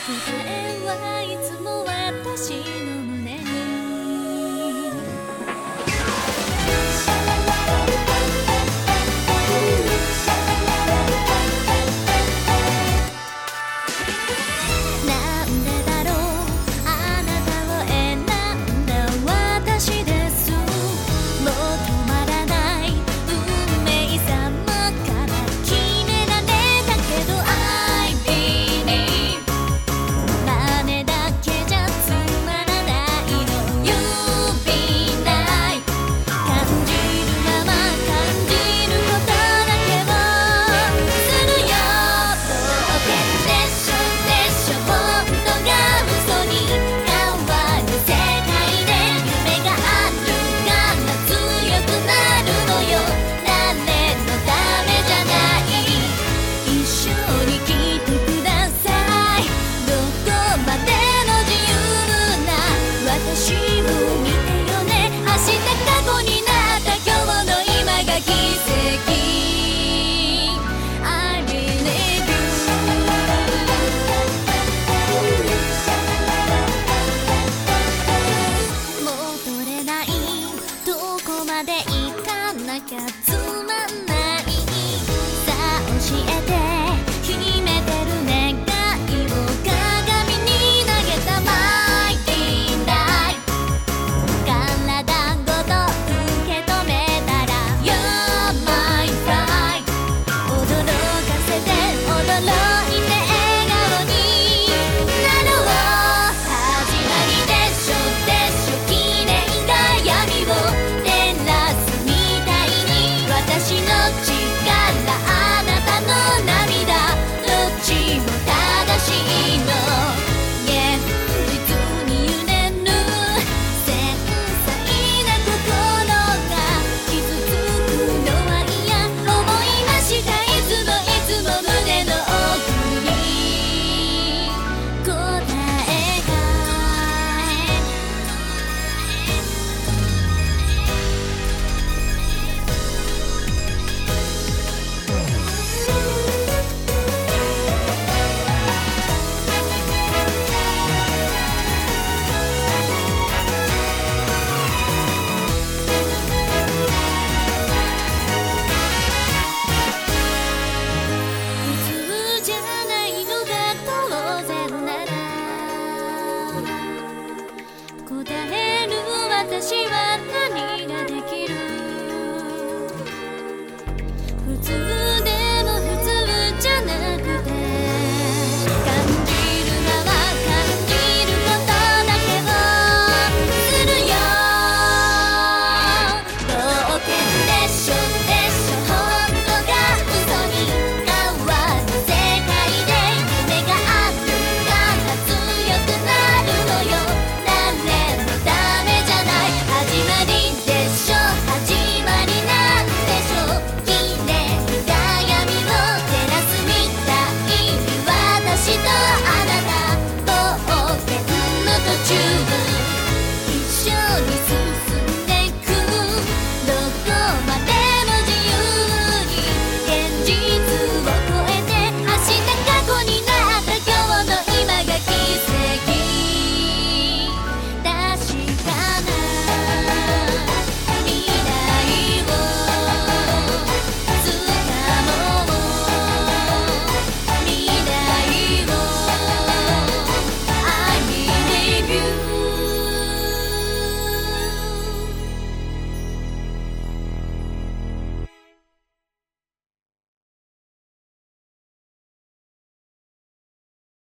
えはいつも私の胸になんでだろうあなたを選んだ私ですもう止まらない運命様から決められたけど I believe 真似だけじゃつまらないの You be nice 感じるまま感じることだけをするよ冒険でしょでしょ本当が嘘に変わる世界で夢があるから強くなるのよ誰のためじゃない一緒に来てくださいどこまでの自由な私を見てよね明日過去になった今日の今が奇跡 I believe you 戻れないどこまで行かなきゃつまんないさあ教えて